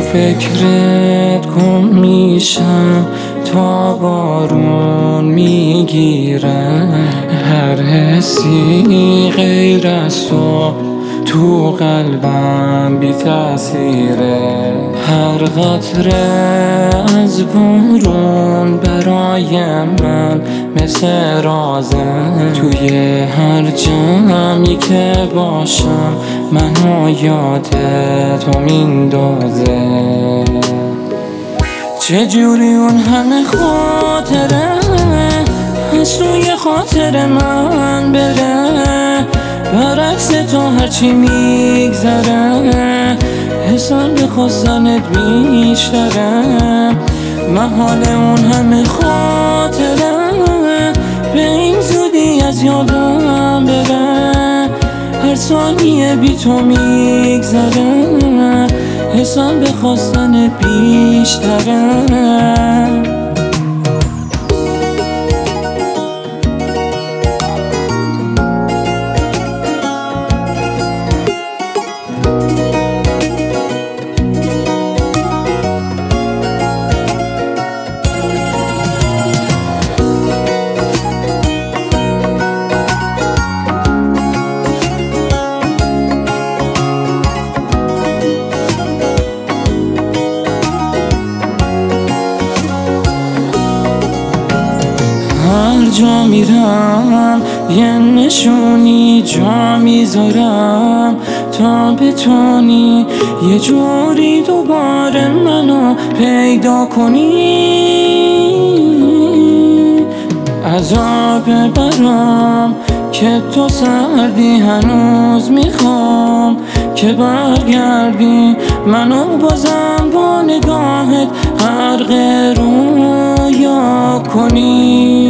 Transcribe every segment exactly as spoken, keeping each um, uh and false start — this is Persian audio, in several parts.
فکرت گم میشم تا بارون میگیرم. هر حسی غیر از تو تو قلبم بی تأثیره. هر قطره از بارون برای من مثل رازه. توی هر جمعی که باشم منو یاد تو میندازه. چجوری اون همه خاطره از توی خاطر من بره، برعکس تو هرچی میگذره حسن به خواستنت بیشتره. محال اون همه خاطره به این زودی از یادم بره. هر ثانیه بی تو میگذره حسن به خواستنت بیشتره. هر جا میرم یه نشونی جا میذارم تا بتونی یه جوری دوباره منو پیدا کنی. عذاب برام که تو سردی هنوز میخوام که برگردی منو بازم با نگاهت غرق رویا کنی.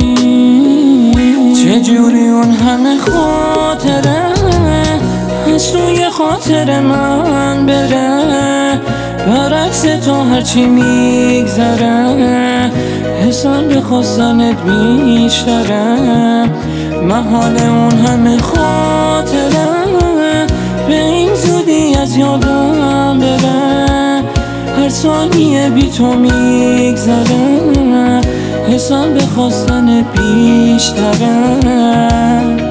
چجوری اون همه خاطره از توی خاطر من بره، برعکس تو هرچی میگذره حسن به خواستنت بیشتره. محال اون همه خاطره به این زودی از یادم بره. هر ثانیه بی تو میگذره حسن به خواستنت بیشتره.